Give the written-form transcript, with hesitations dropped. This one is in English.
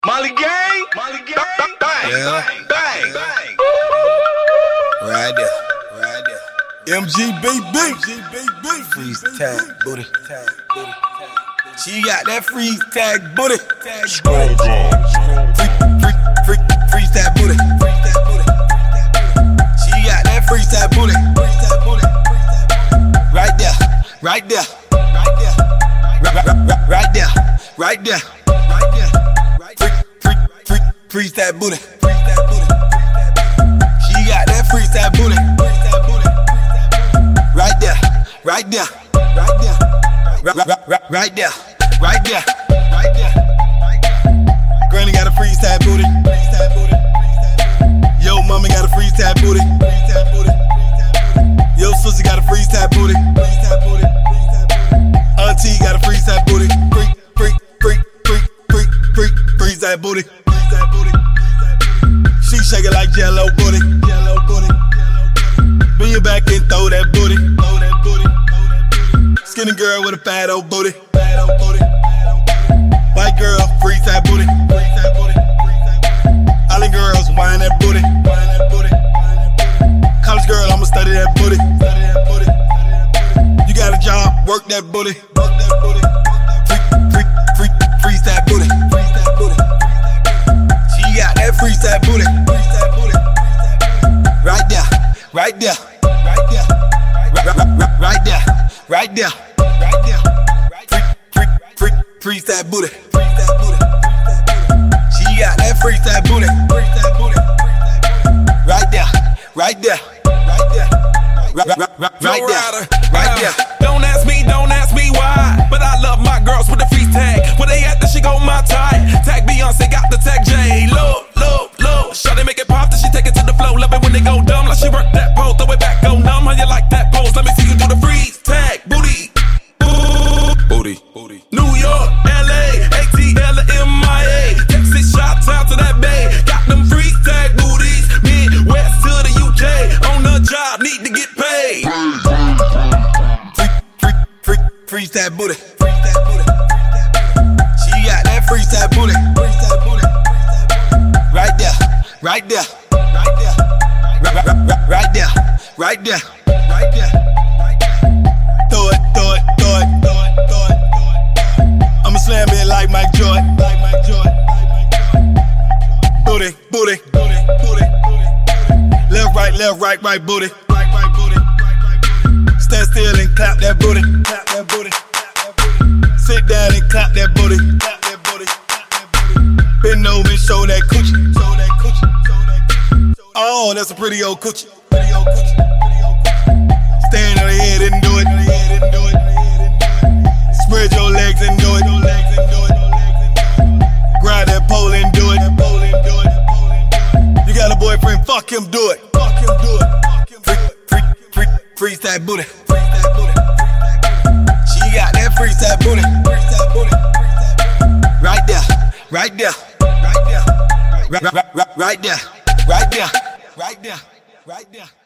Molly gang, bang, Yeah. bang. Right there. MGBB. Freeze tag booty. She got that freeze tag booty. Freeze tag booty. She got that freeze tag booty. Right there. Right there. Right there. Right there. Freeze that booty. She got that freeze that booty. Right there. Right there. Right there. Right there. Granny got a freeze that booty. Yo, mama got a freeze that booty. Yo, sister got a freeze that booty. Auntie got a freeze that booty. Freeze that booty. She shake it like Jello booty. Bring your back and throw that booty. Skinny girl with a fat old booty. White girl, freeze that booty. Island girls, whine that booty. College girl, I'ma study that booty. You got a job, work that booty. Freeze that booty. She got that freeze that booty. Right there. Right there. Right there. Right there. Freeze that booty. She got that freeze that booty. Right there. Right there. Right there. Right there. Don't ask me why, but I love my girls with the freeze tag. Where they at, that she go my tie. Tag Beyonce, got the tag J. Low. Shawty make it pop, then she take it to the flow. Love it when they go dumb, like she work that pole. Throw it back, go numb, how you like that pose? Let me see you do the freeze tag. Booty. New York, LA, ATL, MIA. Texas, shout out to that bay. Got them freeze tag booties. Midwest to the UK. On the job, need to get paid. Freeze that booty. She got that freeze that booty. Right there. Right there. Right there. Right there. Throw it. I'ma slam it like Mike Jordan. Booty. Left, right, booty. Stand still and clap that booty. Sit down and clap that booty. Bend over and show that coochie. Oh, that's a pretty old coochie. Stand on the head and do it. Spread your legs and do it. Grab that pole and do it. You got a boyfriend, fuck him, do it. Freeze that booty. She got that freeze that booty. Right there. Right there. Right there.